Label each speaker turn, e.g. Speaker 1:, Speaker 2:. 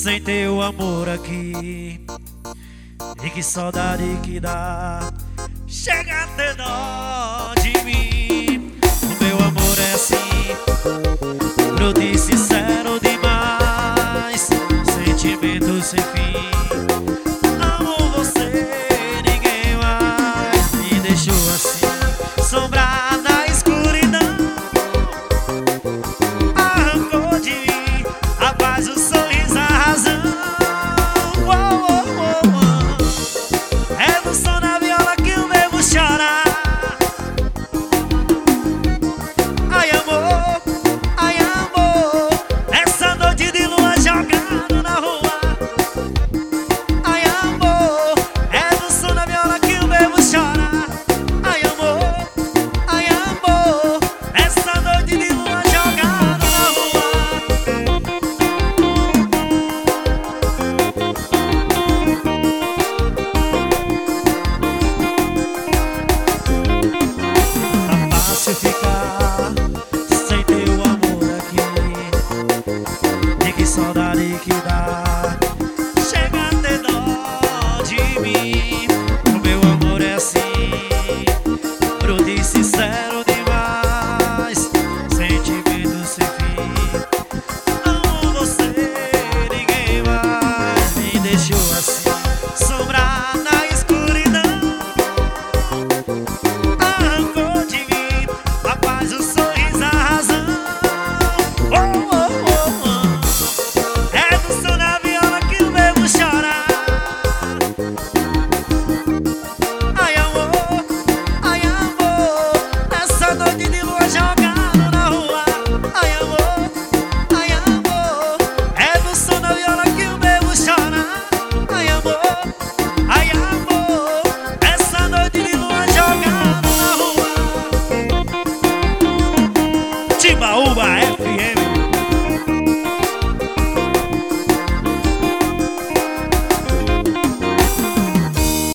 Speaker 1: sem teu amor aqui. E que saudade que dá, chega a ter dó de mim. O meu amor é assim, bruto e sincero demais, sentimento sem fim. Amo você, ninguém mais me deixou assim, sombrar na escuridão. Arrancou de mim a paz, o sorriso, a razão. É no som da viola que o mesmo chora. Ai amor, essa noite de lua jogando na rua. Ai amor, é no som da viola que o mesmo chora. Ai amor, essa noite de lua jogando na rua. Tá fácil ficar sem teu amor aqui. E que saudade que dá, chega a ter dó de mim. O meu amor é assim, bruto e sincero demais, sentimento sem fim. Amo você, ninguém mais me deixou assim, sombrar na escuridão. Arrancou de mim a paz, o sorriso, a razão. É no som da viola que o mesmo chora. Ai amor, essa noite de lua jogando na rua. Ai amor, é no som da viola que o mesmo chora. Ai amor, essa noite de lua jogando na rua. Timbaúba